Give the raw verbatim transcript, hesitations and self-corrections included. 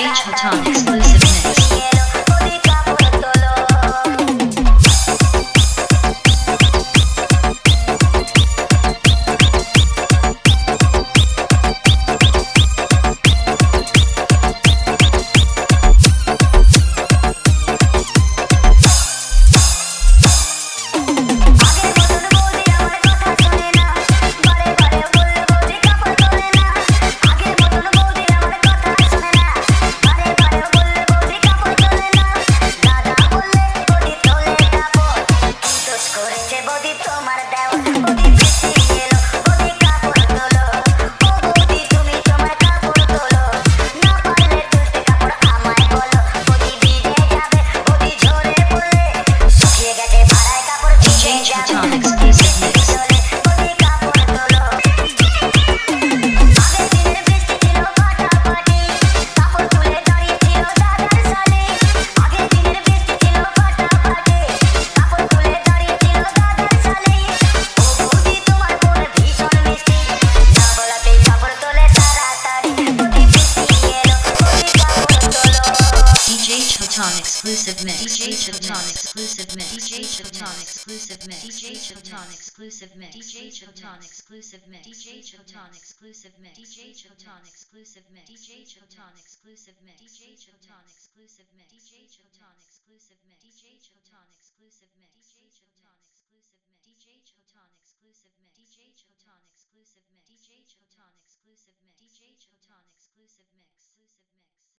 Choton exclusive mix. Choton exclusive mix. Choton exclusive mix. D J Choton exclusive mix. D J Choton exclusive mix. D J Choton exclusive mix. D J Choton exclusive mix. D J Choton exclusive mix. D J Choton exclusive mix. D J Choton exclusive mix. D J Choton exclusive mix. D J Choton exclusive mix. D J Choton exclusive mix. D J Choton exclusive mix. D J Choton exclusive mix. D J Choton exclusive mix. D J Choton exclusive mix. D J Choton exclusive mix.